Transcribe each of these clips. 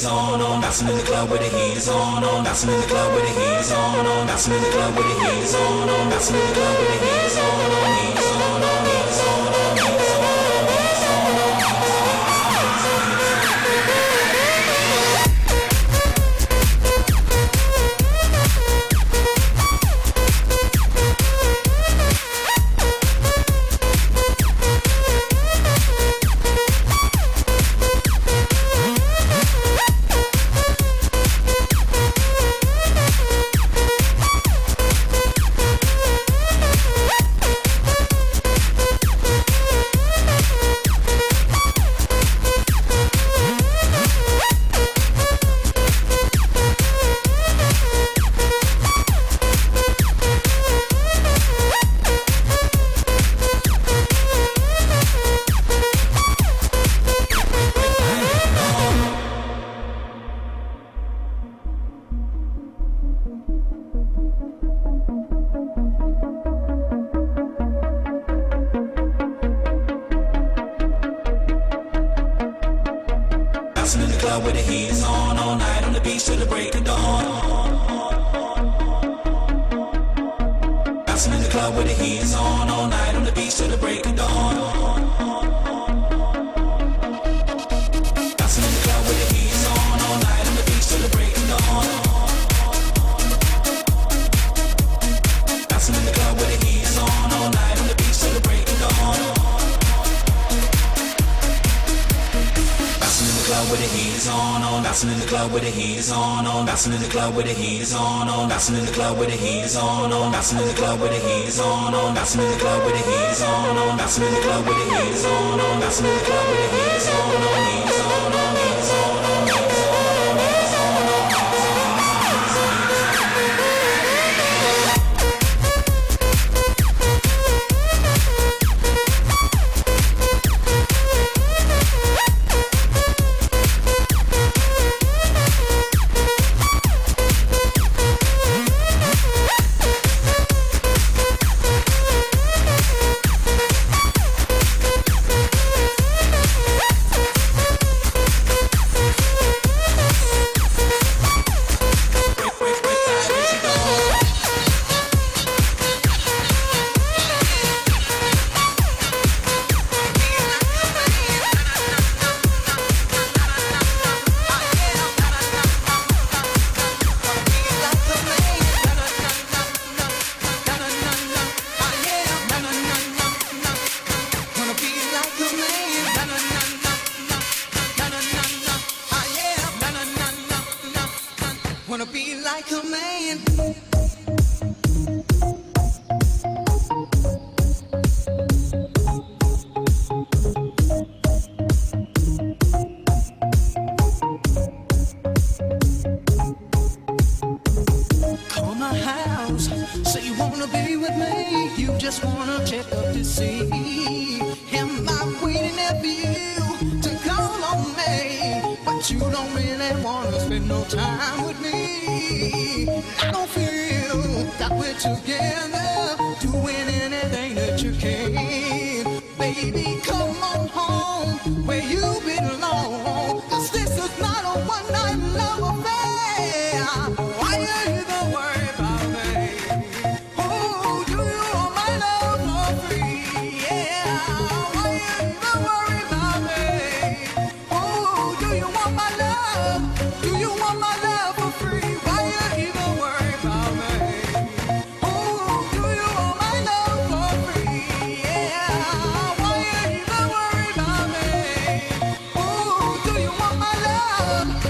is on, bouncing in the club where the heat is on, bouncing in the club where the heat is on, bouncing in the club where the heat is on, bouncing in the club where the heat is on, heat is on, heat is on, heat is on. Bouncing in the club where the heat is on, all night on the beach till the break of dawn. Bouncing in the club where the heat is on, all night on the beach till the break of dawn. Bouncing in the club where the heat is on, all night on the beach till the break of dawn. Bouncing in the club where the heat is on, all night on the beach till the break of dawn. Bouncing in the club where the heat is on, bouncing in the club where the heat is on, bouncing in the club where the heat is on, bouncing in the club where the heat is on, bouncing in the club where the heat is on, bouncing in the club where the heat is on, bouncing in the club where the heat is on, bouncing in the club where the heat is on, heat is on, heat is on, heat is on, heat is on. Wanna be like a man. Call my house, say you wanna be with me. You just wanna check up to see, am I waiting there for you to call on me? But you don't really wanna spend no time with me. I don't feel that we're together, doing anything that you can. Baby, come on home where you belong, 'cause this is not a one-night love affair. Why you even worry about me? Oh, do you want my love for free? Yeah, why you even worry about me? Oh, do you want my love? Do you want my love for free? Why you even worry about me? Oh, do you want my love for free? Yeah, why you even worry about me? Oh, do you want my love?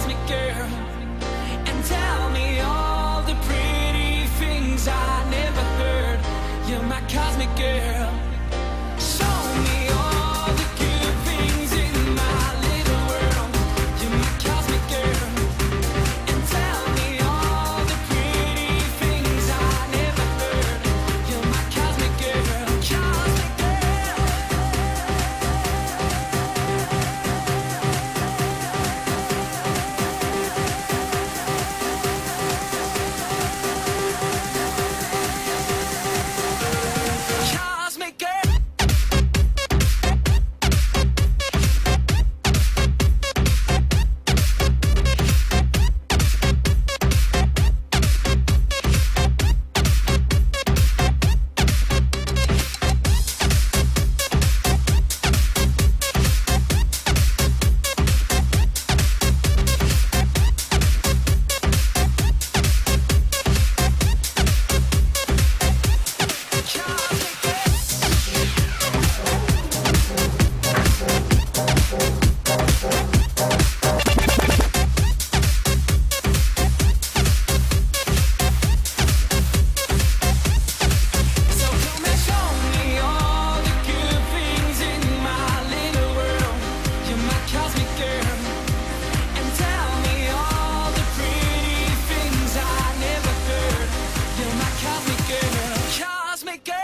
cosmic girl, and tell me all the pretty things I never heard. You're my cosmic girl. Show me all the good things in my little world. You're my cosmic girl, and tell me all the pretty things I never heard. You're my cosmic girl, cosmic girl. Cosmic girl. So come and show me all the good things in my little world. You're my cosmic girl, and tell me all the pretty things I never heard. You're my cosmic girl, cosmic girl.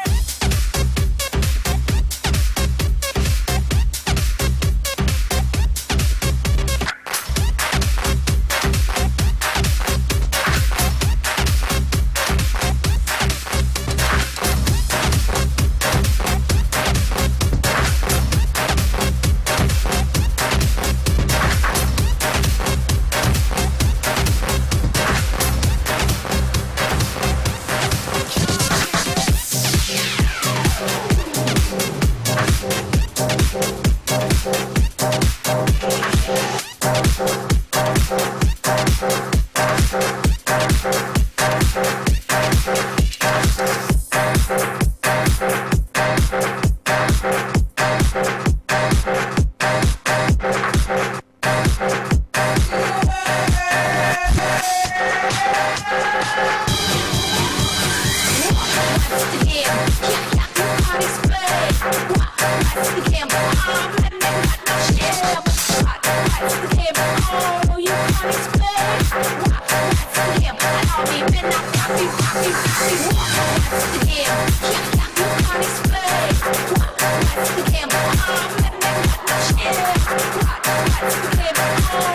Yeah.